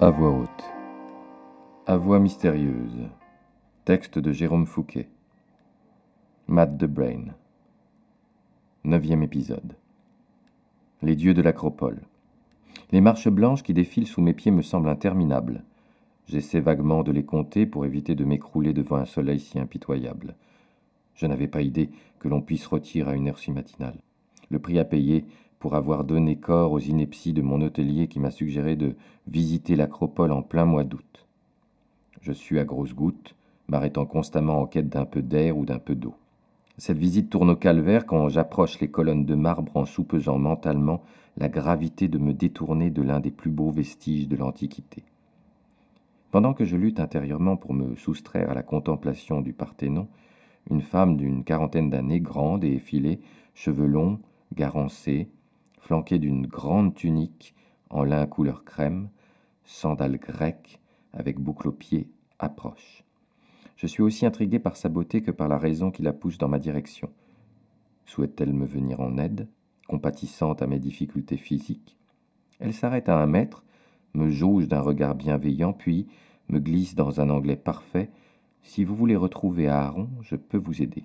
À voix haute. À voix mystérieuse. Texte de Jérôme Fouquet. Matt the Brain. 9e épisode. Les dieux de l'acropole. Les marches blanches qui défilent sous mes pieds me semblent interminables. J'essaie vaguement de les compter pour éviter de m'écrouler devant un soleil si impitoyable. Je n'avais pas idée que l'on puisse rôtir à une heure si matinale. Le prix à payer pour avoir donné corps aux inepties de mon hôtelier qui m'a suggéré de visiter l'acropole en plein mois d'août. Je suis à grosses gouttes, m'arrêtant constamment en quête d'un peu d'air ou d'un peu d'eau. Cette visite tourne au calvaire quand j'approche les colonnes de marbre en soupesant mentalement la gravité de me détourner de l'un des plus beaux vestiges de l'Antiquité. Pendant que je lutte intérieurement pour me soustraire à la contemplation du Parthénon, une femme d'une quarantaine d'années, grande et effilée, cheveux longs, garencés, flanquée d'une grande tunique en lin couleur crème, sandales grecques avec boucle aux pieds, approche. Je suis aussi intrigué par sa beauté que par la raison qui la pousse dans ma direction. Souhaite-t-elle me venir en aide, compatissante à mes difficultés physiques? Elle s'arrête à 1 mètre, me jauge d'un regard bienveillant, puis me glisse dans un anglais parfait. Si vous voulez retrouver Aaron, je peux vous aider.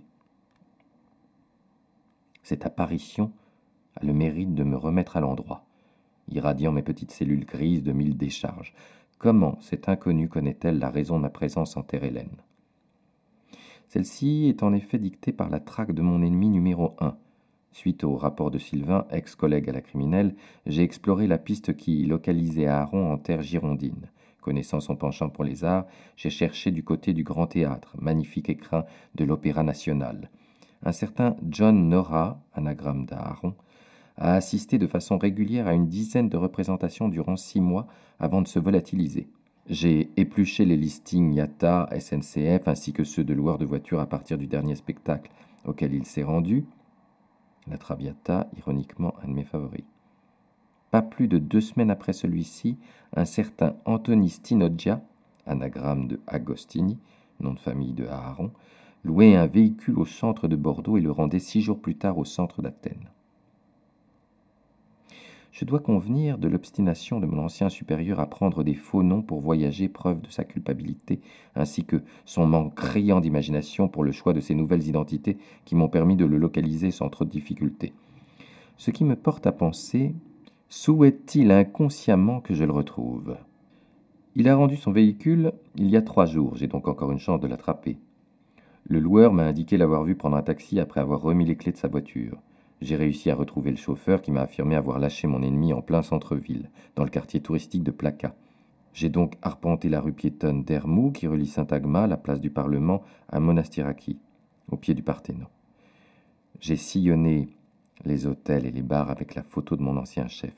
Cette apparition a le mérite de me remettre à l'endroit, irradiant mes petites cellules grises de 1000 décharges. Comment cette inconnue connaît-elle la raison de ma présence en terre hellène? Celle-ci est en effet dictée par la traque de mon ennemi numéro 1. Suite au rapport de Sylvain, ex-collègue à la criminelle, j'ai exploré la piste qui localisait Aaron en terre girondine. Connaissant son penchant pour les arts, j'ai cherché du côté du Grand Théâtre, magnifique écrin de l'Opéra National. Un certain John Nora, anagramme d'Aaron, a assisté de façon régulière à une dizaine de représentations durant 6 mois avant de se volatiliser. J'ai épluché les listings IATA, SNCF ainsi que ceux de loueurs de voitures à partir du dernier spectacle auquel il s'est rendu. La Traviata, ironiquement un de mes favoris. Pas plus de 2 semaines après celui-ci, un certain Anthony Stinoggia, anagramme de Agostini, nom de famille de Aaron, louait un véhicule au centre de Bordeaux et le rendait 6 jours plus tard au centre d'Athènes. Je dois convenir de l'obstination de mon ancien supérieur à prendre des faux noms pour voyager, preuve de sa culpabilité, ainsi que son manque criant d'imagination pour le choix de ces nouvelles identités qui m'ont permis de le localiser sans trop de difficulté. Ce qui me porte à penser, souhaite-t-il inconsciemment que je le retrouve? Il a rendu son véhicule il y a 3 jours, j'ai donc encore une chance de l'attraper. Le loueur m'a indiqué l'avoir vu prendre un taxi après avoir remis les clés de sa voiture. J'ai réussi à retrouver le chauffeur qui m'a affirmé avoir lâché mon ennemi en plein centre-ville, dans le quartier touristique de Plaka. J'ai donc arpenté la rue piétonne d'Hermou qui relie Saint-Agma, la place du Parlement, à Monastiraki, au pied du Parthénon. J'ai sillonné les hôtels et les bars avec la photo de mon ancien chef.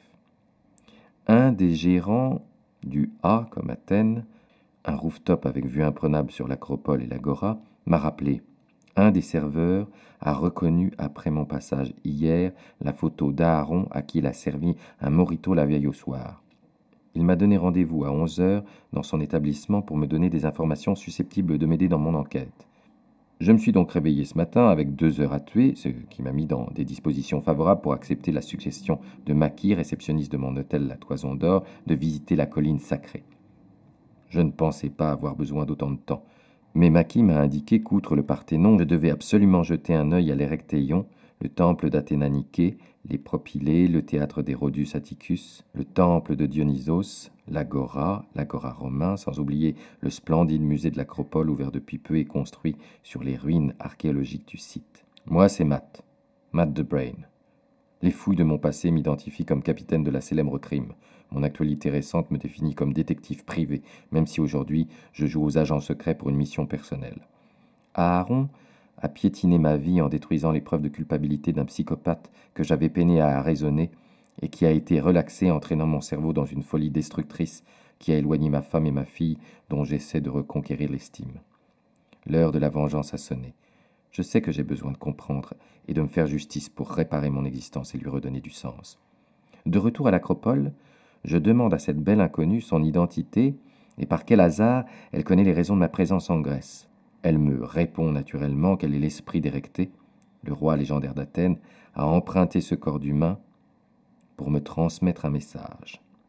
Un des gérants du A comme Athènes, un rooftop avec vue imprenable sur l'acropole et l'agora, m'a rappelé. Un des serveurs a reconnu après mon passage hier la photo d'Aaron à qui il a servi un mojito la veille au soir. Il m'a donné rendez-vous à 11h dans son établissement pour me donner des informations susceptibles de m'aider dans mon enquête. Je me suis donc réveillé ce matin avec 2 heures à tuer, ce qui m'a mis dans des dispositions favorables pour accepter la suggestion de Maki, réceptionniste de mon hôtel La Toison d'Or, de visiter la colline sacrée. Je ne pensais pas avoir besoin d'autant de temps. Mais Maki m'a indiqué qu'outre le Parthénon, je devais absolument jeter un œil à l'Érectéion, le temple d'Athéna Niké, les Propylées, le théâtre d'Hérodus Atticus, le temple de Dionysos, l'agora romain, sans oublier le splendide musée de l'Acropole ouvert depuis peu et construit sur les ruines archéologiques du site. Moi, c'est Matt the Brain. Les fouilles de mon passé m'identifient comme capitaine de la célèbre crime. Mon actualité récente me définit comme détective privé, même si aujourd'hui je joue aux agents secrets pour une mission personnelle. Aaron a piétiné ma vie en détruisant les preuves de culpabilité d'un psychopathe que j'avais peiné à raisonner et qui a été relaxé entraînant mon cerveau dans une folie destructrice qui a éloigné ma femme et ma fille dont j'essaie de reconquérir l'estime. L'heure de la vengeance a sonné. Je sais que j'ai besoin de comprendre et de me faire justice pour réparer mon existence et lui redonner du sens. De retour à l'acropole, je demande à cette belle inconnue son identité et par quel hasard elle connaît les raisons de ma présence en Grèce. Elle me répond naturellement qu'elle est l'esprit d'Érectée, le roi légendaire d'Athènes, a emprunté ce corps d'humain pour me transmettre un message.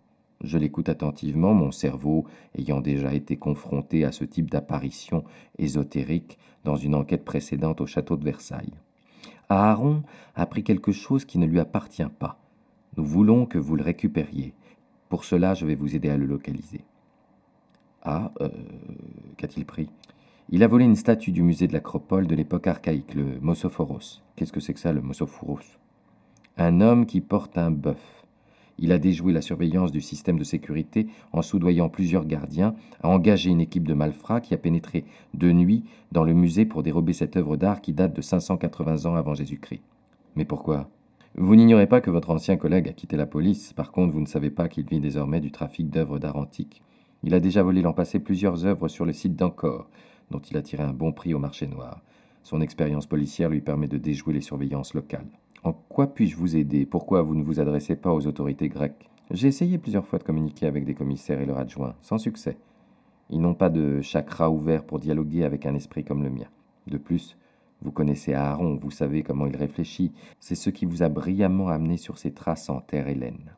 Je l'écoute attentivement, mon cerveau ayant déjà été confronté à ce type d'apparition ésotérique dans une enquête précédente au château de Versailles. Aaron a pris quelque chose qui ne lui appartient pas. Nous voulons que vous le récupériez. Pour cela, je vais vous aider à le localiser. Ah, qu'a-t-il pris? Il a volé une statue du musée de l'Acropole de l'époque archaïque, le Mosophoros. Qu'est-ce que c'est que ça, le Mosophoros? Un homme qui porte un bœuf. Il a déjoué la surveillance du système de sécurité en soudoyant plusieurs gardiens, a engagé une équipe de malfrats qui a pénétré de nuit dans le musée pour dérober cette œuvre d'art qui date de 580 ans avant Jésus-Christ. Mais pourquoi? Vous n'ignorez pas que votre ancien collègue a quitté la police, par contre vous ne savez pas qu'il vit désormais du trafic d'œuvres d'art antiques. Il a déjà volé l'an passé plusieurs œuvres sur le site d'Ancor, dont il a tiré un bon prix au marché noir. Son expérience policière lui permet de déjouer les surveillances locales. En quoi puis-je vous aider? Pourquoi vous ne vous adressez pas aux autorités grecques? J'ai essayé plusieurs fois de communiquer avec des commissaires et leurs adjoints, sans succès. Ils n'ont pas de chakra ouvert pour dialoguer avec un esprit comme le mien. De plus, vous connaissez Aaron, vous savez comment il réfléchit. C'est ce qui vous a brillamment amené sur ses traces en terre hellène.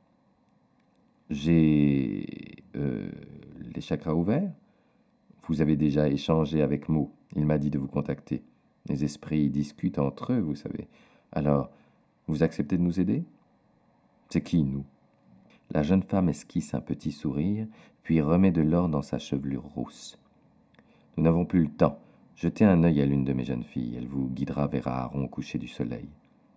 J'ai... les chakras ouverts? Vous avez déjà échangé avec Mo. Il m'a dit de vous contacter. Les esprits discutent entre eux, vous savez. Alors, vous acceptez de nous aider? C'est qui, nous? La jeune femme esquisse un petit sourire, puis remet de l'or dans sa chevelure rousse. Nous n'avons plus le temps. Jetez un œil à l'une de mes jeunes filles. Elle vous guidera vers Aaron au coucher du soleil.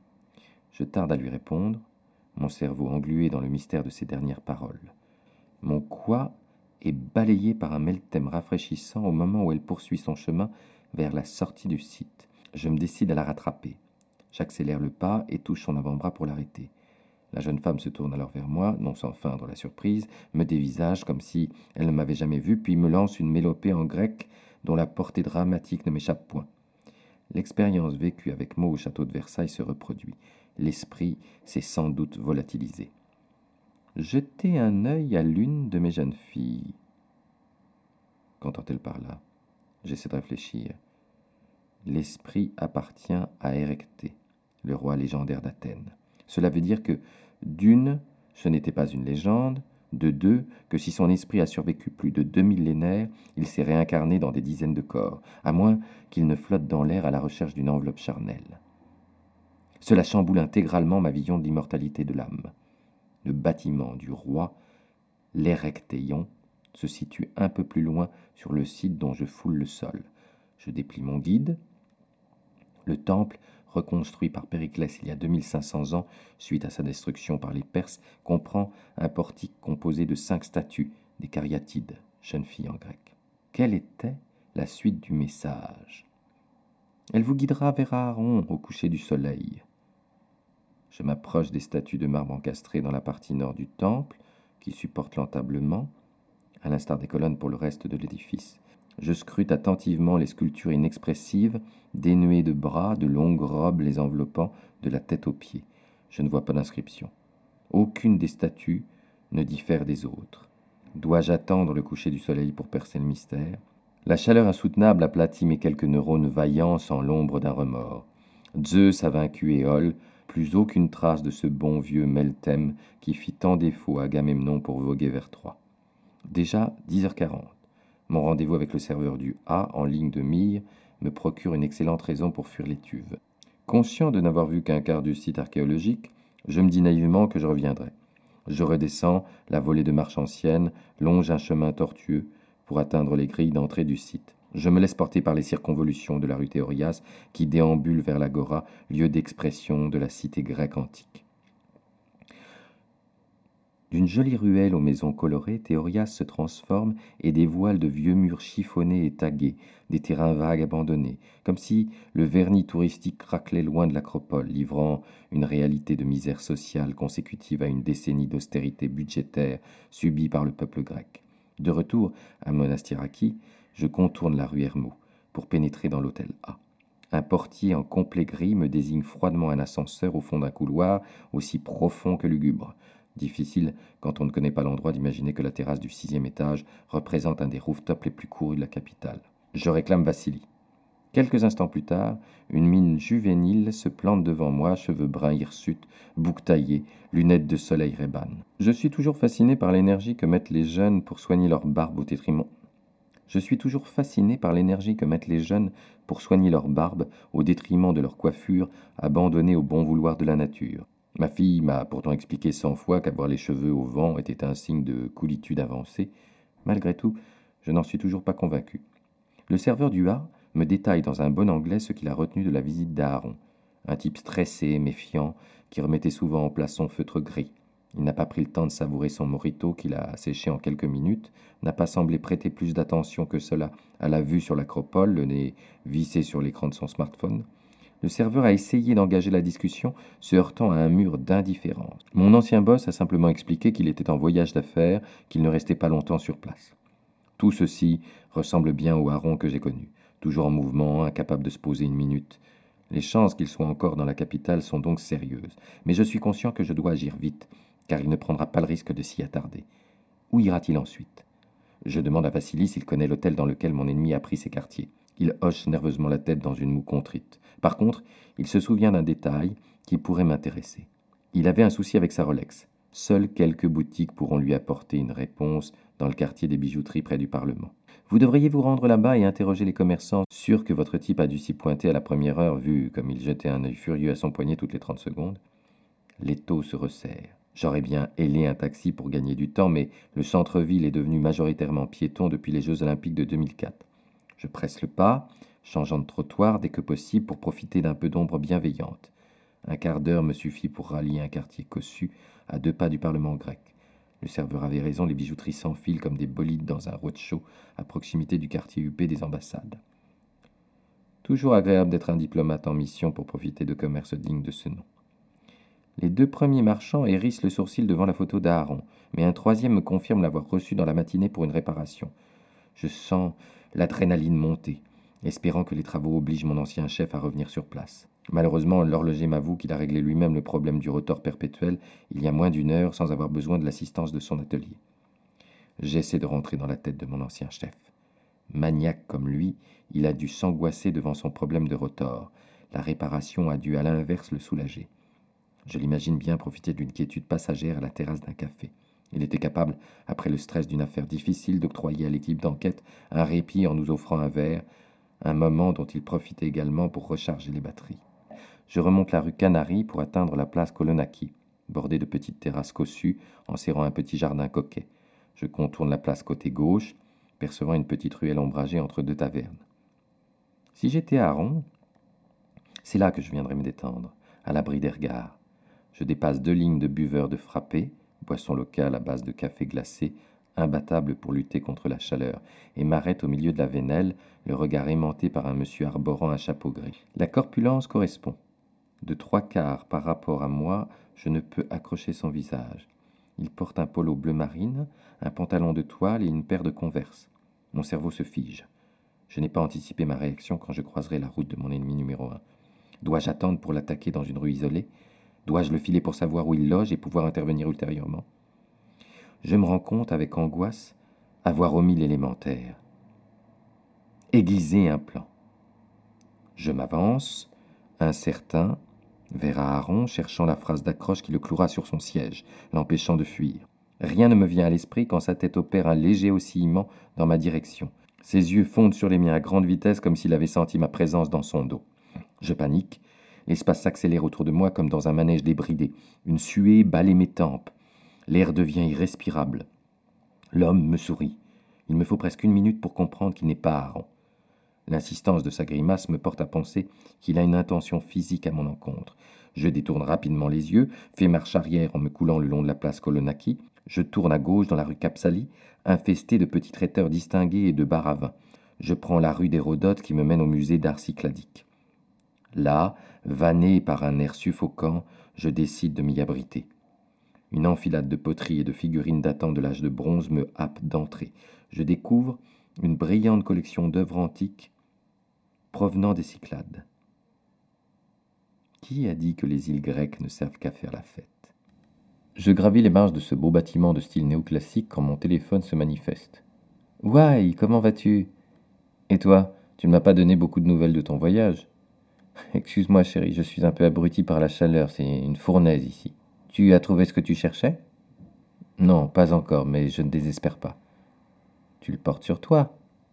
Je tarde à lui répondre, mon cerveau englué dans le mystère de ces dernières paroles. Mon quoi est balayé par un meltem rafraîchissant au moment où elle poursuit son chemin vers la sortie du site. Je me décide à la rattraper. J'accélère le pas et touche son avant-bras pour l'arrêter. La jeune femme se tourne alors vers moi, non sans feindre la surprise, me dévisage comme si elle ne m'avait jamais vu, puis me lance une mélopée en grec dont la portée dramatique ne m'échappe point. L'expérience vécue avec moi au château de Versailles se reproduit. L'esprit s'est sans doute volatilisé. Jetez un œil à l'une de mes jeunes filles. Qu'entend-elle par là? J'essaie de réfléchir. L'esprit appartient à Érectée, le roi légendaire d'Athènes. Cela veut dire que, d'une, ce n'était pas une légende, de deux, que si son esprit a survécu plus de 2 millénaires, il s'est réincarné dans des dizaines de corps, à moins qu'il ne flotte dans l'air à la recherche d'une enveloppe charnelle. Cela chamboule intégralement ma vision de l'immortalité de l'âme. Le bâtiment du roi, l'Érectéion, se situe un peu plus loin sur le site dont je foule le sol. Je déplie mon guide. Le temple, reconstruit par Périclès il y a 2500 ans, suite à sa destruction par les Perses, comprend un portique composé de 5 statues, des cariatides, jeunes filles en grec. Quelle était la suite du message? Elle vous guidera vers Aaron au coucher du soleil. Je m'approche des statues de marbre encastrées dans la partie nord du temple, qui supportent l'entablement, à l'instar des colonnes pour le reste de l'édifice. Je scrute attentivement les sculptures inexpressives, dénuées de bras, de longues robes les enveloppant de la tête aux pieds. Je ne vois pas d'inscription. Aucune des statues ne diffère des autres. Dois-je attendre le coucher du soleil pour percer le mystère? La chaleur insoutenable aplatit mes quelques neurones vaillants sans l'ombre d'un remords. Zeus a vaincu Éole, plus aucune trace de ce bon vieux Meltem qui fit tant défaut à Agamemnon pour voguer vers Troie. Déjà 10h40. Mon rendez-vous avec le serveur du A, en ligne de mire, me procure une excellente raison pour fuir l'étuve. Conscient de n'avoir vu qu'un quart du site archéologique, je me dis naïvement que je reviendrai. Je redescends la volée de marche ancienne, longe un chemin tortueux pour atteindre les grilles d'entrée du site. Je me laisse porter par les circonvolutions de la rue Théorias qui déambule vers l'agora, lieu d'expression de la cité grecque antique. D'une jolie ruelle aux maisons colorées, Théorias se transforme et dévoile de vieux murs chiffonnés et tagués, des terrains vagues abandonnés, comme si le vernis touristique craquelait loin de l'acropole, livrant une réalité de misère sociale consécutive à une décennie d'austérité budgétaire subie par le peuple grec. De retour à Monastyraki, je contourne la rue Hermot pour pénétrer dans l'hôtel A. Un portier en complet gris me désigne froidement un ascenseur au fond d'un couloir aussi profond que lugubre. Difficile, quand on ne connaît pas l'endroit, d'imaginer que la terrasse du 6e étage représente un des rooftops les plus courus de la capitale. Je réclame Vassili. Quelques instants plus tard, une mine juvénile se plante devant moi, cheveux bruns hirsutes, bouc taillé, lunettes de soleil Ray-Ban. Je suis toujours fasciné par l'énergie que mettent les jeunes pour soigner leur barbe au détriment. Je suis toujours fasciné par l'énergie que mettent les jeunes pour soigner leur barbe au détriment de leur coiffure abandonnée au bon vouloir de la nature. Ma fille m'a pourtant expliqué 100 fois qu'avoir les cheveux au vent était un signe de coolitude avancée. Malgré tout, je n'en suis toujours pas convaincu. Le serveur du bar me détaille dans un bon anglais ce qu'il a retenu de la visite d'Aaron. Un type stressé, méfiant, qui remettait souvent en place son feutre gris. Il n'a pas pris le temps de savourer son mojito qu'il a séché en quelques minutes, n'a pas semblé prêter plus d'attention que cela à la vue sur l'acropole, le nez vissé sur l'écran de son smartphone. Le serveur a essayé d'engager la discussion, se heurtant à un mur d'indifférence. Mon ancien boss a simplement expliqué qu'il était en voyage d'affaires, qu'il ne restait pas longtemps sur place. Tout ceci ressemble bien au Aaron que j'ai connu, toujours en mouvement, incapable de se poser une minute. Les chances qu'il soit encore dans la capitale sont donc sérieuses, mais je suis conscient que je dois agir vite, car il ne prendra pas le risque de s'y attarder. Où ira-t-il ensuite? Je demande à Vassili s'il connaît l'hôtel dans lequel mon ennemi a pris ses quartiers. Il hoche nerveusement la tête dans une moue contrite. Par contre, il se souvient d'un détail qui pourrait m'intéresser. Il avait un souci avec sa Rolex. Seules quelques boutiques pourront lui apporter une réponse dans le quartier des bijouteries près du Parlement. Vous devriez vous rendre là-bas et interroger les commerçants, sûr que votre type a dû s'y pointer à la première heure, vu comme il jetait un œil furieux à son poignet toutes les 30 secondes. L'étau se resserre. J'aurais bien ailé un taxi pour gagner du temps, mais le centre-ville est devenu majoritairement piéton depuis les Jeux Olympiques de 2004. Je presse le pas, changeant de trottoir dès que possible pour profiter d'un peu d'ombre bienveillante. Un quart d'heure me suffit pour rallier un quartier cossu à 2 pas du Parlement grec. Le serveur avait raison, les bijouteries s'enfilent comme des bolides dans un roadshow à proximité du quartier huppé des ambassades. Toujours agréable d'être un diplomate en mission pour profiter de commerce digne de ce nom. Les 2 premiers marchands hérissent le sourcil devant la photo d'Aaron, mais un troisième me confirme l'avoir reçu dans la matinée pour une réparation. Je sens l'adrénaline monter, espérant que les travaux obligent mon ancien chef à revenir sur place. Malheureusement, l'horloger m'avoue qu'il a réglé lui-même le problème du rotor perpétuel il y a moins d'une heure sans avoir besoin de l'assistance de son atelier. J'essaie de rentrer dans la tête de mon ancien chef. Maniaque comme lui, il a dû s'angoisser devant son problème de rotor. La réparation a dû à l'inverse le soulager. Je l'imagine bien profiter d'une quiétude passagère à la terrasse d'un café. Il était capable, après le stress d'une affaire difficile, d'octroyer à l'équipe d'enquête un répit en nous offrant un verre, un moment dont il profitait également pour recharger les batteries. Je remonte la rue Canary pour atteindre la place Kolonaki, bordée de petites terrasses cossues, en serrant un petit jardin coquet. Je contourne la place côté gauche, percevant une petite ruelle ombragée entre 2 tavernes. Si j'étais à Aron, c'est là que je viendrais me détendre, à l'abri des regards. Je dépasse 2 lignes de buveurs de frappé, boisson locale à base de café glacé, imbattable pour lutter contre la chaleur, et m'arrête au milieu de la vénelle, le regard aimanté par un monsieur arborant un chapeau gris. La corpulence correspond. De 3/4 par rapport à moi, je ne peux accrocher son visage. Il porte un polo bleu marine, un pantalon de toile et une paire de Converse. Mon cerveau se fige. Je n'ai pas anticipé ma réaction quand je croiserai la route de mon ennemi numéro 1. Dois-je attendre pour l'attaquer dans une rue isolée? Dois-je le filer pour savoir où il loge et pouvoir intervenir ultérieurement? Je me rends compte avec angoisse avoir omis l'élémentaire. Aiguiser un plan. Je m'avance, incertain, vers Aaron, cherchant la phrase d'accroche qui le clouera sur son siège, l'empêchant de fuir. Rien ne me vient à l'esprit quand sa tête opère un léger oscillement dans ma direction. Ses yeux fondent sur les miens à grande vitesse comme s'il avait senti ma présence dans son dos. Je panique. L'espace s'accélère autour de moi comme dans un manège débridé. Une suée balaie mes tempes. L'air devient irrespirable. L'homme me sourit. Il me faut presque 1 minute pour comprendre qu'il n'est pas Aaron. L'insistance de sa grimace me porte à penser qu'il a une intention physique à mon encontre. Je détourne rapidement les yeux, fais marche arrière en me coulant le long de la place Kolonaki. Je tourne à gauche dans la rue Kapsali, infestée de petits traiteurs distingués et de bars à vin. Je prends la rue d'Hérodote qui me mène au musée d'art cycladique. Là, vanné par un air suffocant, je décide de m'y abriter. Une enfilade de poteries et de figurines datant de l'âge de bronze me happe d'entrée. Je découvre une brillante collection d'œuvres antiques provenant des Cyclades. Qui a dit que les îles grecques ne servent qu'à faire la fête? Je gravis les marches de ce beau bâtiment de style néoclassique quand mon téléphone se manifeste. « Ouaille, comment vas-tu ?»« Et toi, Tu ne m'as pas donné beaucoup de nouvelles de ton voyage. Excuse-moi chérie, je suis un peu abruti par la chaleur, c'est une fournaise ici. Tu as trouvé ce que tu cherchais? Non, pas encore, mais je ne désespère pas. Tu le portes sur toi?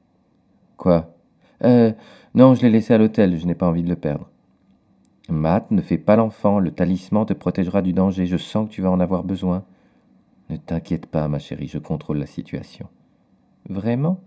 Quoi? Euh, non, je l'ai laissé à l'hôtel, je n'ai pas envie de le perdre. Matt, ne fais pas l'enfant, le talisman te protégera du danger, je sens que tu vas en avoir besoin. Ne t'inquiète pas, ma chérie, je contrôle la situation. Vraiment?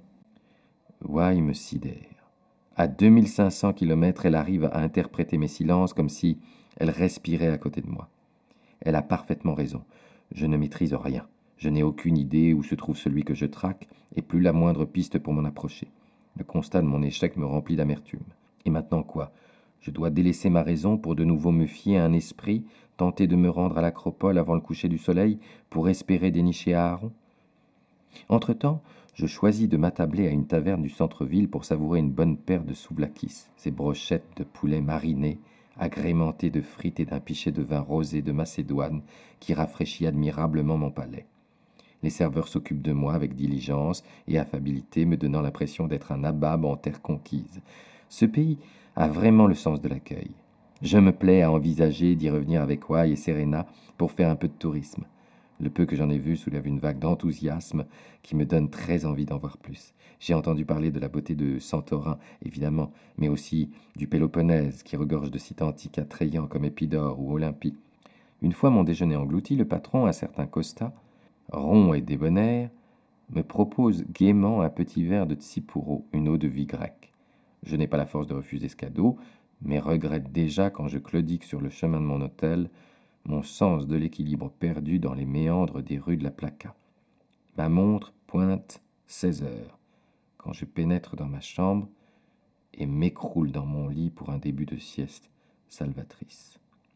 Why me sidère. À 2500 kilomètres, elle arrive à interpréter mes silences comme si elle respirait à côté de moi. Elle a parfaitement raison. Je ne maîtrise rien. Je n'ai aucune idée où se trouve celui que je traque, et plus la moindre piste pour m'en approcher. Le constat de mon échec me remplit d'amertume. Et maintenant quoi? Je dois délaisser ma raison pour de nouveau me fier à un esprit, tenter de me rendre à l'acropole avant le coucher du soleil pour espérer dénicher Aaron? Entre-temps, je choisis de m'attabler à une taverne du centre-ville pour savourer une bonne paire de souvlakis, ces brochettes de poulet mariné, agrémentées de frites et d'un pichet de vin rosé de Macédoine qui rafraîchit admirablement mon palais. Les serveurs s'occupent de moi avec diligence et affabilité, me donnant l'impression d'être un nabab en terre conquise. Ce pays a vraiment le sens de l'accueil. Je me plais à envisager d'y revenir avec Wai et Serena pour faire un peu de tourisme. Le peu que j'en ai vu soulève une vague d'enthousiasme qui me donne très envie d'en voir plus. J'ai entendu parler de la beauté de Santorin, évidemment, mais aussi du Péloponnèse, qui regorge de sites antiques attrayants comme Épidore ou Olympie. Une fois mon déjeuner englouti, le patron, un certain Costa, rond et débonnaire, me propose gaiement un petit verre de tsipuro, une eau de vie grecque. Je n'ai pas la force de refuser ce cadeau, mais regrette déjà quand je claudique sur le chemin de mon hôtel, mon sens de l'équilibre perdu dans les méandres des rues de la Plaka. Ma montre pointe 16 heures quand je pénètre dans ma chambre et m'écroule dans mon lit pour un début de sieste salvatrice.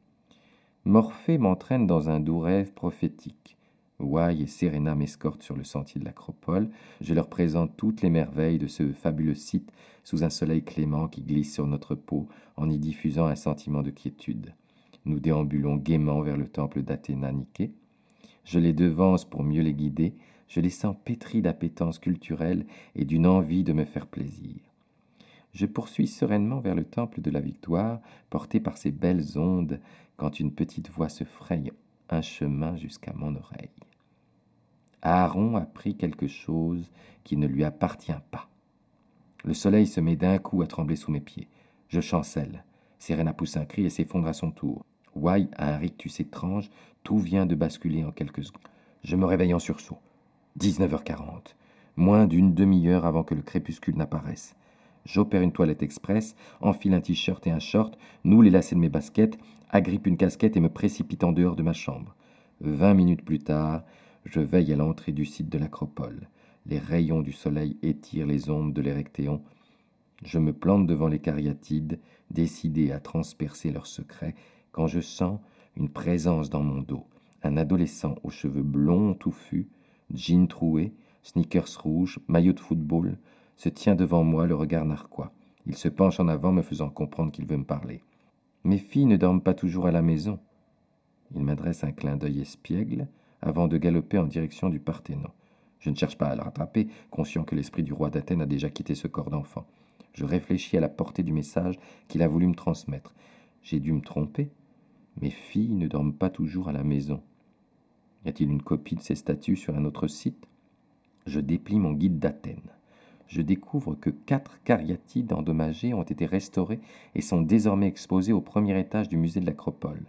Morphée m'entraîne dans un doux rêve prophétique. Wai et Serena m'escortent sur le sentier de l'Acropole. Je leur présente toutes les merveilles de ce fabuleux site sous un soleil clément qui glisse sur notre peau en y diffusant un sentiment de quiétude. Nous déambulons gaiement vers le temple d'Athéna Niké. Je les devance pour mieux les guider. Je les sens pétris d'appétence culturelle et d'une envie de me faire plaisir. Je poursuis sereinement vers le temple de la Victoire, porté par ces belles ondes, quand une petite voix se fraye un chemin jusqu'à mon oreille. Aaron a pris quelque chose qui ne lui appartient pas. Le soleil se met d'un coup à trembler sous mes pieds. Je chancelle. Serena pousse un cri et s'effondre à son tour. Wai a un rictus étrange, tout vient de basculer en quelques secondes. Je me réveille en sursaut. 19h40, moins d'une demi-heure avant que le crépuscule n'apparaisse. J'opère une toilette express, enfile un t-shirt et un short, noue les lacets de mes baskets, agrippe une casquette et me précipite en dehors de ma chambre. 20 minutes plus tard, je veille à l'entrée du site de l'Acropole. Les rayons du soleil étirent les ombres de l'Érectéon. Je me plante devant les cariatides, décidé à transpercer leurs secrets, quand je sens une présence dans mon dos. Un adolescent aux cheveux blonds touffus, jeans troués, sneakers rouges, maillot de football, se tient devant moi, le regard narquois. Il se penche en avant, me faisant comprendre qu'il veut me parler. Mes filles ne dorment pas toujours à la maison. Il m'adresse un clin d'œil espiègle, avant de galoper en direction du Parthénon. Je ne cherche pas à le rattraper, conscient que l'esprit du roi d'Athènes a déjà quitté ce corps d'enfant. Je réfléchis à la portée du message qu'il a voulu me transmettre. J'ai dû me tromper. Mes filles ne dorment pas toujours à la maison. Y a-t-il une copie de ces statues sur un autre site? Je déplie mon guide d'Athènes. Je découvre que 4 cariatides endommagées ont été restaurées et sont désormais exposées au premier étage du musée de l'Acropole.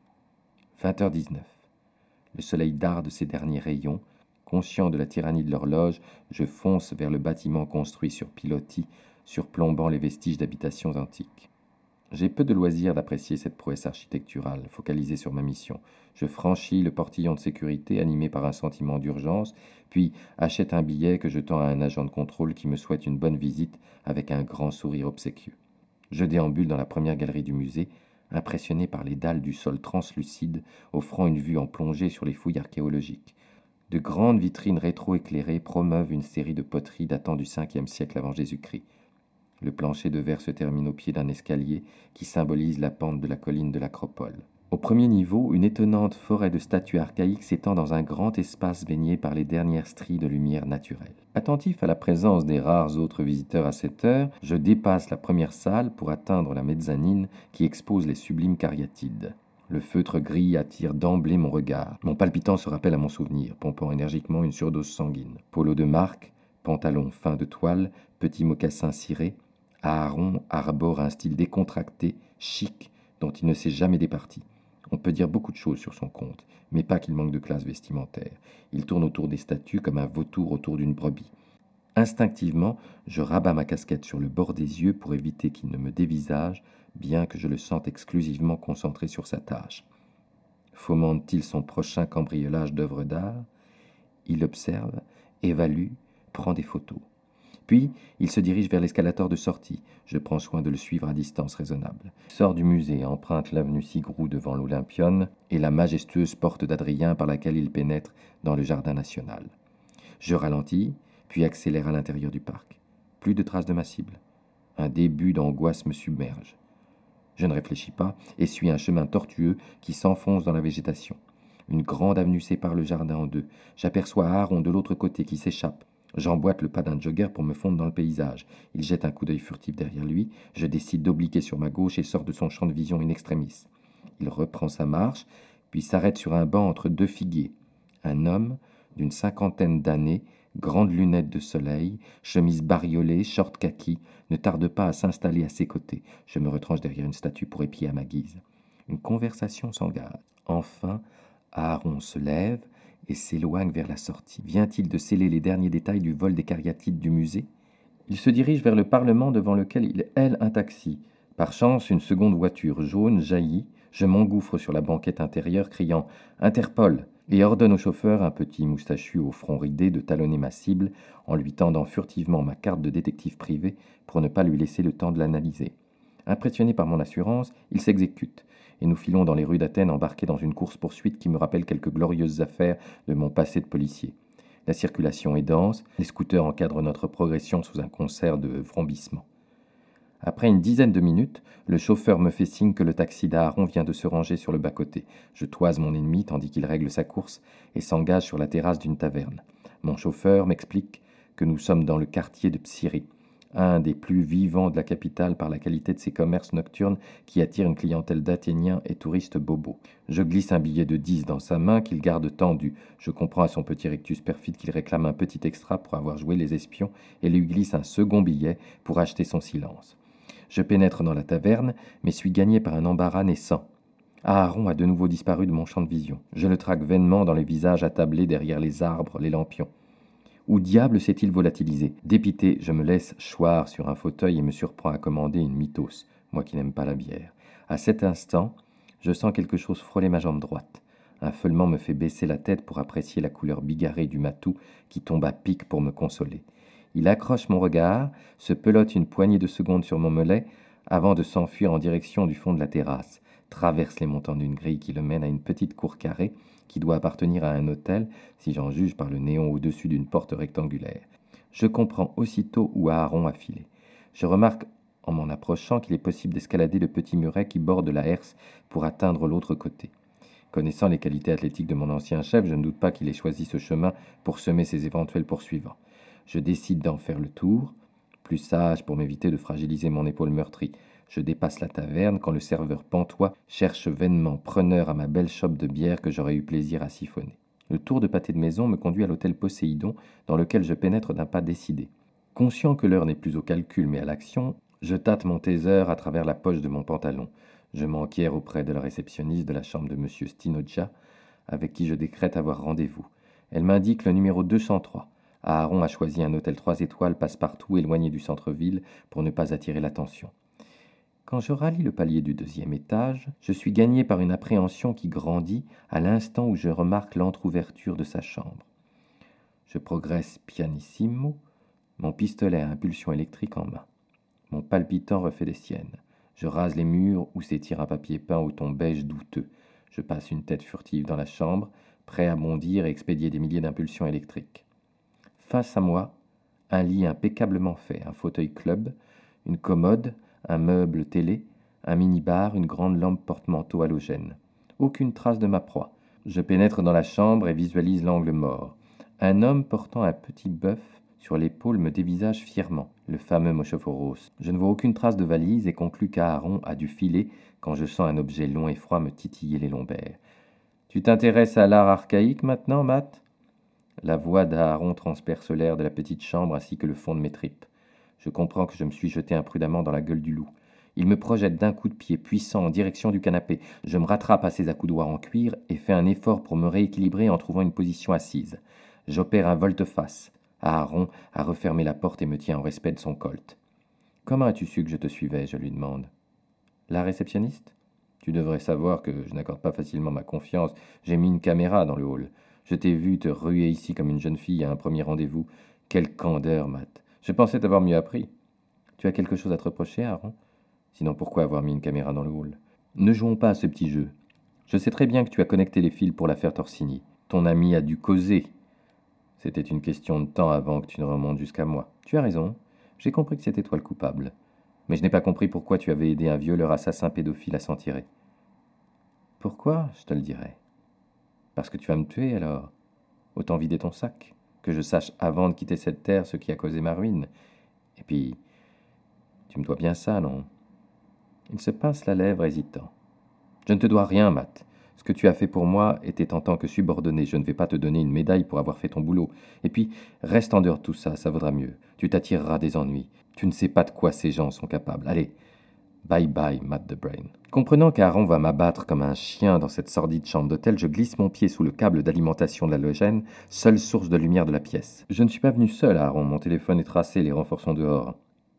20h19. Le soleil darde ses derniers rayons. Conscient de la tyrannie de l'horloge, je fonce vers le bâtiment construit sur pilotis, surplombant les vestiges d'habitations antiques. J'ai peu de loisirs d'apprécier cette prouesse architecturale, focalisée sur ma mission. Je franchis le portillon de sécurité, animé par un sentiment d'urgence, puis achète un billet que je tends à un agent de contrôle qui me souhaite une bonne visite avec un grand sourire obséquieux. Je déambule dans la première galerie du musée, impressionné par les dalles du sol translucide, offrant une vue en plongée sur les fouilles archéologiques. De grandes vitrines rétro-éclairées promeuvent une série de poteries datant du 5e siècle avant Jésus-Christ. Le plancher de verre se termine au pied d'un escalier qui symbolise la pente de la colline de l'Acropole. Au premier niveau, une étonnante forêt de statues archaïques s'étend dans un grand espace baigné par les dernières stries de lumière naturelle. Attentif à la présence des rares autres visiteurs à cette heure, je dépasse la première salle pour atteindre la mezzanine qui expose les sublimes cariatides. Le feutre gris attire d'emblée mon regard. Mon palpitant se rappelle à mon souvenir, pompant énergiquement une surdose sanguine. Polo de marque, pantalon fin de toile, petits mocassins cirés, Aaron arbore un style décontracté, chic, dont il ne s'est jamais départi. On peut dire beaucoup de choses sur son compte, mais pas qu'il manque de classe vestimentaire. Il tourne autour des statues comme un vautour autour d'une brebis. Instinctivement, je rabats ma casquette sur le bord des yeux pour éviter qu'il ne me dévisage, bien que je le sente exclusivement concentré sur sa tâche. Fomente-t-il son prochain cambriolage d'œuvres d'art? Il observe, évalue, prend des photos. Puis, il se dirige vers l'escalator de sortie. Je prends soin de le suivre à distance raisonnable. Il sort du musée, emprunte l'avenue Sigrou devant l'Olympion et la majestueuse porte d'Adrien par laquelle il pénètre dans le jardin national. Je ralentis, puis accélère à l'intérieur du parc. Plus de traces de ma cible. Un début d'angoisse me submerge. Je ne réfléchis pas et suis un chemin tortueux qui s'enfonce dans la végétation. Une grande avenue sépare le jardin en deux. J'aperçois Aaron de l'autre côté qui s'échappe. J'emboîte le pas d'un jogger pour me fondre dans le paysage. Il jette un coup d'œil furtif derrière lui. Je décide d'obliquer sur ma gauche et sors de son champ de vision in extremis. Il reprend sa marche, puis s'arrête sur un banc entre deux figuiers. Un homme d'une cinquantaine d'années, grandes lunettes de soleil, chemise bariolée, short kaki, ne tarde pas à s'installer à ses côtés. Je me retranche derrière une statue pour épier à ma guise. Une conversation s'engage. Enfin, Aaron se lève et s'éloigne vers la sortie. Vient-il de sceller les derniers détails du vol des cariatides du musée? Il se dirige vers le Parlement devant lequel il hèle un taxi. Par chance, une seconde voiture jaune jaillit. Je m'engouffre sur la banquette intérieure, criant « Interpol !» et ordonne au chauffeur, un petit moustachu au front ridé, de talonner ma cible en lui tendant furtivement ma carte de détective privé pour ne pas lui laisser le temps de l'analyser. Impressionné par mon assurance, il s'exécute, et nous filons dans les rues d'Athènes embarqués dans une course-poursuite qui me rappelle quelques glorieuses affaires de mon passé de policier. La circulation est dense, les scooters encadrent notre progression sous un concert de vrombissements. Après une dizaine de minutes, le chauffeur me fait signe que le taxi d'Aaron vient de se ranger sur le bas-côté. Je toise mon ennemi tandis qu'il règle sa course et s'engage sur la terrasse d'une taverne. Mon chauffeur m'explique que nous sommes dans le quartier de Psyré, un des plus vivants de la capitale par la qualité de ses commerces nocturnes qui attirent une clientèle d'Athéniens et touristes bobos. Je glisse un billet de 10 dans sa main qu'il garde tendu. Je comprends à son petit rectus perfide qu'il réclame un petit extra pour avoir joué les espions et lui glisse un second billet pour acheter son silence. Je pénètre dans la taverne, mais suis gagné par un embarras naissant. Aaron a de nouveau disparu de mon champ de vision. Je le traque vainement dans les visages attablés derrière les arbres, les lampions. Où diable s'est-il volatilisé? Dépité, je me laisse choir sur un fauteuil et me surprends à commander une mythos, moi qui n'aime pas la bière. À cet instant, je sens quelque chose frôler ma jambe droite. Un feulement me fait baisser la tête pour apprécier la couleur bigarrée du matou qui tombe à pic pour me consoler. Il accroche mon regard, se pelote une poignée de secondes sur mon mollet avant de s'enfuir en direction du fond de la terrasse, traverse les montants d'une grille qui le mène à une petite cour carrée qui doit appartenir à un hôtel, si j'en juge par le néon au-dessus d'une porte rectangulaire. Je comprends aussitôt où Aaron a filé. Je remarque en m'en approchant qu'il est possible d'escalader le petit muret qui borde la herse pour atteindre l'autre côté. Connaissant les qualités athlétiques de mon ancien chef, je ne doute pas qu'il ait choisi ce chemin pour semer ses éventuels poursuivants. Je décide d'en faire le tour, plus sage pour m'éviter de fragiliser mon épaule meurtrie. Je dépasse la taverne quand le serveur pantois cherche vainement preneur à ma belle chope de bière que j'aurais eu plaisir à siphonner. Le tour de pâté de maison me conduit à l'hôtel Poséidon, dans lequel je pénètre d'un pas décidé. Conscient que l'heure n'est plus au calcul mais à l'action, je tâte mon taser à travers la poche de mon pantalon. Je m'enquière auprès de la réceptionniste de la chambre de M. Stinoggia, avec qui je décrète avoir rendez-vous. Elle m'indique le numéro 203. Aaron a choisi un hôtel 3 étoiles passe-partout éloigné du centre-ville pour ne pas attirer l'attention. Quand je rallie le palier du 2e étage, je suis gagné par une appréhension qui grandit à l'instant où je remarque l'entr'ouverture de sa chambre. Je progresse pianissimo, mon pistolet à impulsion électrique en main. Mon palpitant refait des siennes. Je rase les murs où s'étire un papier peint au ton beige douteux. Je passe une tête furtive dans la chambre, prêt à bondir et expédier des milliers d'impulsions électriques. Face à moi, un lit impeccablement fait, un fauteuil club, une commode, un meuble télé, un mini-bar, une grande lampe porte-manteau halogène. Aucune trace de ma proie. Je pénètre dans la chambre et visualise l'angle mort. Un homme portant un petit bœuf sur l'épaule me dévisage fièrement, le fameux Moshophoros. Je ne vois aucune trace de valise et conclus qu'Aaron a dû filer quand je sens un objet long et froid me titiller les lombaires. Tu t'intéresses à l'art archaïque maintenant, Matt? La voix d'Aaron transperce l'air de la petite chambre ainsi que le fond de mes tripes. Je comprends que je me suis jeté imprudemment dans la gueule du loup. Il me projette d'un coup de pied puissant en direction du canapé. Je me rattrape à ses accoudoirs en cuir et fais un effort pour me rééquilibrer en trouvant une position assise. J'opère un volte-face. Aaron a refermé la porte et me tient en respect de son colt. Comment as-tu su que je te suivais? Je lui demande. La réceptionniste? Tu devrais savoir que je n'accorde pas facilement ma confiance. J'ai mis une caméra dans le hall. Je t'ai vu te ruer ici comme une jeune fille à un premier rendez-vous. Quelle candeur, Matt. Je pensais t'avoir mieux appris. Tu as quelque chose à te reprocher, Aaron? Sinon pourquoi avoir mis une caméra dans le hall? Ne jouons pas à ce petit jeu. Je sais très bien que tu as connecté les fils pour l'affaire Torsini. Ton ami a dû causer. C'était une question de temps avant que tu ne remontes jusqu'à moi. Tu as raison. J'ai compris que c'était toi le coupable. Mais je n'ai pas compris pourquoi tu avais aidé un violeur assassin pédophile à s'en tirer. Pourquoi? Je te le dirai. Parce que tu vas me tuer alors. Autant vider ton sac. Que je sache avant de quitter cette terre ce qui a causé ma ruine. Et puis, tu me dois bien ça, non? Il se pince la lèvre hésitant. Je ne te dois rien, Matt. Ce que tu as fait pour moi était en tant que subordonné. Je ne vais pas te donner une médaille pour avoir fait ton boulot. Et puis, reste en dehors de tout ça, ça vaudra mieux. Tu t'attireras des ennuis. Tu ne sais pas de quoi ces gens sont capables. Allez, bye bye, Matt the Brain. Comprenant qu'Aaron va m'abattre comme un chien dans cette sordide chambre d'hôtel, je glisse mon pied sous le câble d'alimentation de l'halogène, seule source de lumière de la pièce. Je ne suis pas venu seul, Aaron. Mon téléphone est tracé, les renforts sont dehors.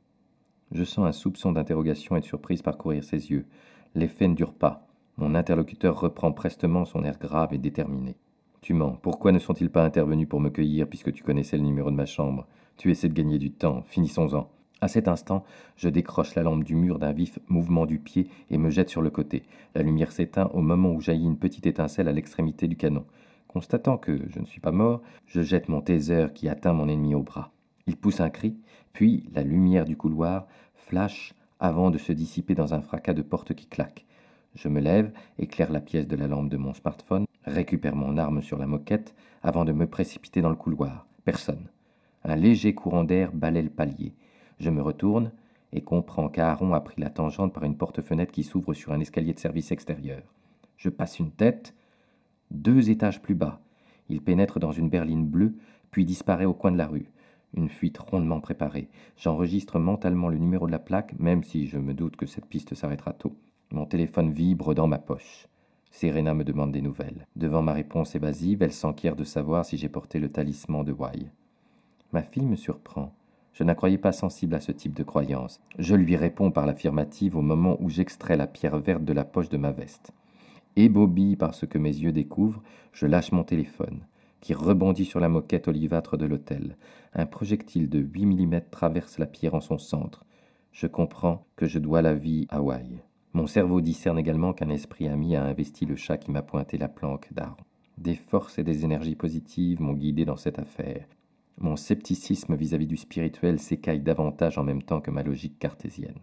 Je sens un soupçon d'interrogation et de surprise parcourir ses yeux. L'effet ne dure pas. Mon interlocuteur reprend prestement son air grave et déterminé. Tu mens. Pourquoi ne sont-ils pas intervenus pour me cueillir puisque tu connaissais le numéro de ma chambre? Tu essaies de gagner du temps. Finissons-en. À cet instant, je décroche la lampe du mur d'un vif mouvement du pied et me jette sur le côté. La lumière s'éteint au moment où jaillit une petite étincelle à l'extrémité du canon. Constatant que je ne suis pas mort, je jette mon taser qui atteint mon ennemi au bras. Il pousse un cri, puis la lumière du couloir flash avant de se dissiper dans un fracas de porte qui claque. Je me lève, éclaire la pièce de la lampe de mon smartphone, récupère mon arme sur la moquette avant de me précipiter dans le couloir. Personne. Un léger courant d'air balaie le palier. Je me retourne et comprends qu'Aaron a pris la tangente par une porte-fenêtre qui s'ouvre sur un escalier de service extérieur. Je passe une tête, 2 étages plus bas. Il pénètre dans une berline bleue, puis disparaît au coin de la rue. Une fuite rondement préparée. J'enregistre mentalement le numéro de la plaque, même si je me doute que cette piste s'arrêtera tôt. Mon téléphone vibre dans ma poche. Serena me demande des nouvelles. Devant ma réponse évasive, elle s'enquiert de savoir si j'ai porté le talisman de Wai. Ma fille me surprend. Je ne la croyais pas sensible à ce type de croyance. Je lui réponds par l'affirmative au moment où j'extrais la pierre verte de la poche de ma veste. Ébobie par ce que mes yeux découvrent, je lâche mon téléphone, qui rebondit sur la moquette olivâtre de l'hôtel. Un projectile de 8 mm traverse la pierre en son centre. Je comprends que je dois la vie à Wai. Mon cerveau discerne également qu'un esprit ami a investi le chat qui m'a pointé la planque d'Aaron. Des forces et des énergies positives m'ont guidé dans cette affaire. Mon scepticisme vis-à-vis du spirituel s'écaille davantage en même temps que ma logique cartésienne.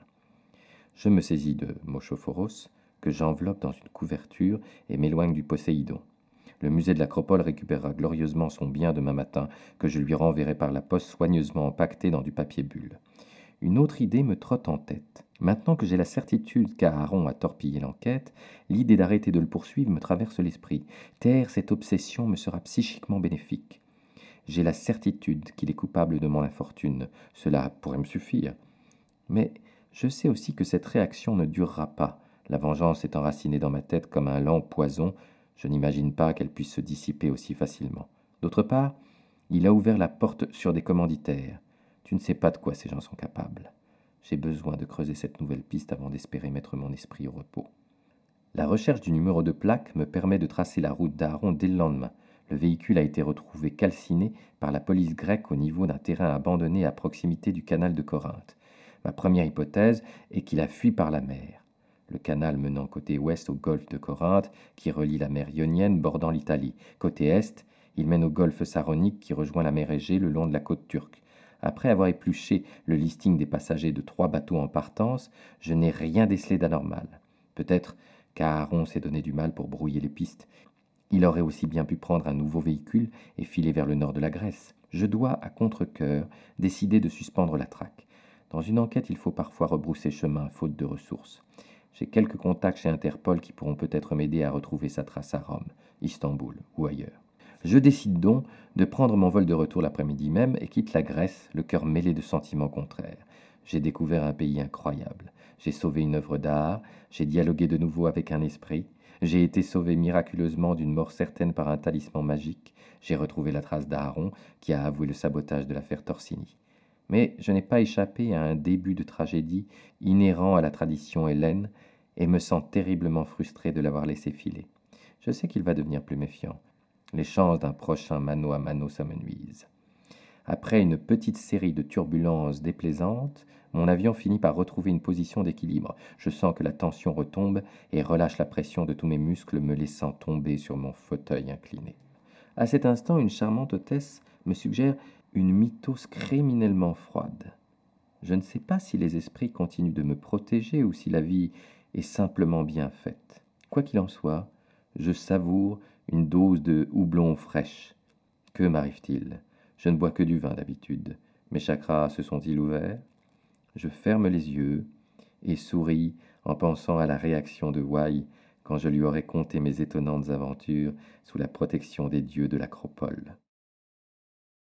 Je me saisis de Moshophoros, que j'enveloppe dans une couverture et m'éloigne du Poséidon. Le musée de l'Acropole récupérera glorieusement son bien demain matin, que je lui renverrai par la poste soigneusement empaqueté dans du papier bulle. Une autre idée me trotte en tête. Maintenant que j'ai la certitude qu'Aaron a torpillé l'enquête, l'idée d'arrêter de le poursuivre me traverse l'esprit. Taire cette obsession me sera psychiquement bénéfique. J'ai la certitude qu'il est coupable de mon infortune. Cela pourrait me suffire. Mais je sais aussi que cette réaction ne durera pas. La vengeance est enracinée dans ma tête comme un lent poison. Je n'imagine pas qu'elle puisse se dissiper aussi facilement. D'autre part, il a ouvert la porte sur des commanditaires. Tu ne sais pas de quoi ces gens sont capables. J'ai besoin de creuser cette nouvelle piste avant d'espérer mettre mon esprit au repos. La recherche du numéro de plaque me permet de tracer la route d'Aaron dès le lendemain. Le véhicule a été retrouvé calciné par la police grecque au niveau d'un terrain abandonné à proximité du canal de Corinthe. Ma première hypothèse est qu'il a fui par la mer. Le canal menant côté ouest au golfe de Corinthe, qui relie la mer Ionienne bordant l'Italie. Côté est, il mène au golfe Saronique qui rejoint la mer Égée le long de la côte turque. Après avoir épluché le listing des passagers de 3 bateaux en partance, je n'ai rien décelé d'anormal. Peut-être car Aaron s'est donné du mal pour brouiller les pistes. Il aurait aussi bien pu prendre un nouveau véhicule et filer vers le nord de la Grèce. Je dois, à contre-cœur, décider de suspendre la traque. Dans une enquête, il faut parfois rebrousser chemin, faute de ressources. J'ai quelques contacts chez Interpol qui pourront peut-être m'aider à retrouver sa trace à Rome, Istanbul ou ailleurs. Je décide donc de prendre mon vol de retour l'après-midi même et quitte la Grèce, le cœur mêlé de sentiments contraires. J'ai découvert un pays incroyable. J'ai sauvé une œuvre d'art, j'ai dialogué de nouveau avec un esprit, j'ai été sauvé miraculeusement d'une mort certaine par un talisman magique, j'ai retrouvé la trace d'Aaron qui a avoué le sabotage de l'affaire Torsini. Mais je n'ai pas échappé à un début de tragédie inhérent à la tradition hellène et me sens terriblement frustré de l'avoir laissé filer. Je sais qu'il va devenir plus méfiant. Les chances d'un prochain mano à mano s'amenuisent. Après une petite série de turbulences déplaisantes, mon avion finit par retrouver une position d'équilibre. Je sens que la tension retombe et relâche la pression de tous mes muscles, me laissant tomber sur mon fauteuil incliné. À cet instant, une charmante hôtesse me suggère une mitose criminellement froide. Je ne sais pas si les esprits continuent de me protéger ou si la vie est simplement bien faite. Quoi qu'il en soit, je savoure une dose de houblon fraîche. Que m'arrive-t-il? Je ne bois que du vin d'habitude. Mes chakras se sont-ils ouverts? Je ferme les yeux et souris en pensant à la réaction de Wai quand je lui aurai conté mes étonnantes aventures sous la protection des dieux de l'Acropole.